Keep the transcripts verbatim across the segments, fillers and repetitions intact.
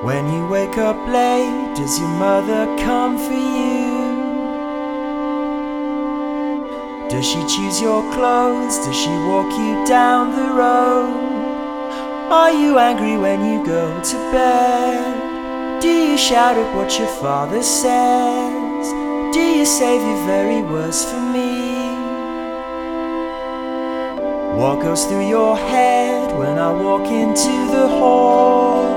When you wake up late, does your mother come for you? Does she choose your clothes? Does she walk you down the road? Are you angry when you go to bed? Do you shout at what your father says? Do you save your very worst for me? What goes through your head when I walk into the hall?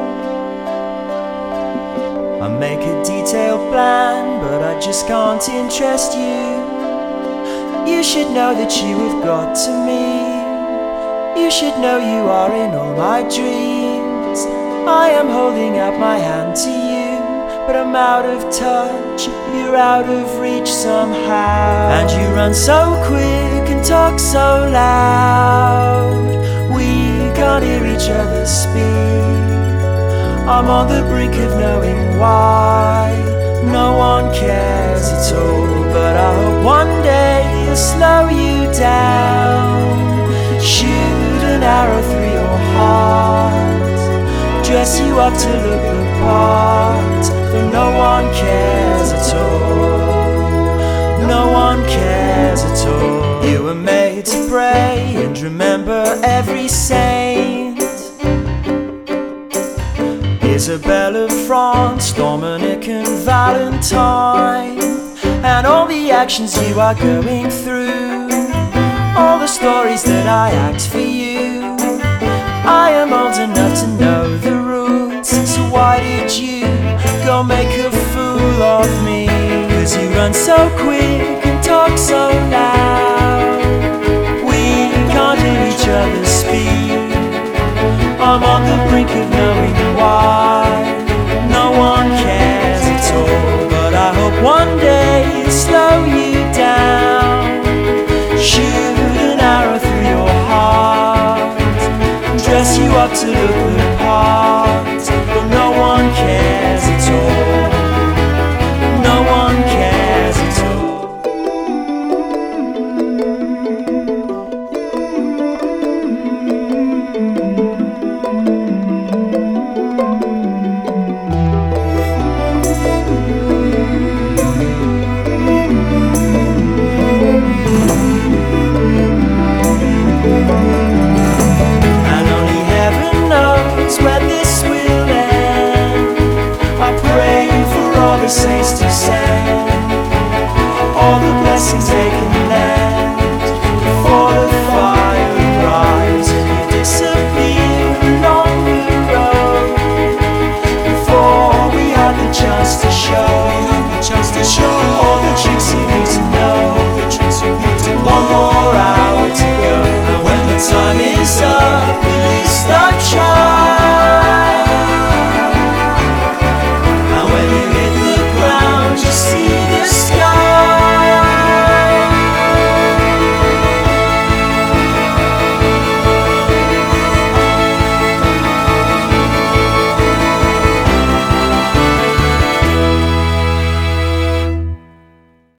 I make a detailed plan, but I just can't interest you. You should know that you have got to me. You should know you are in all my dreams. I am holding out my hand to you, but I'm out of touch, you're out of reach somehow. And you run so quick and talk so loud, we can't hear each other speak. I'm on the brink of knowing why no one cares at all, but I hope one day he'll slow you down, shoot an arrow through your heart, dress you up to look the part, but no one cares at all, no one cares at all. You were made to pray and remember every saint, Isabel of France, Dominic and Valentine, and all the actions you are going through, all the stories that I act for you. I am old enough to know the rules, so why did you go make a fool of me? Cause you run so quick and talk so loud, we can't hear each other speak. I'm on the brink of knowing why no one cares at all, but I hope one day it'll slow you down, shoot an arrow through your heart, dress you up to look the part, but no one cares at all, no one cares at all. Where this will end, I pray for all the saints to send, all the blessings they can lend, before the fire rise and you disappear along the road, before we have the chance to show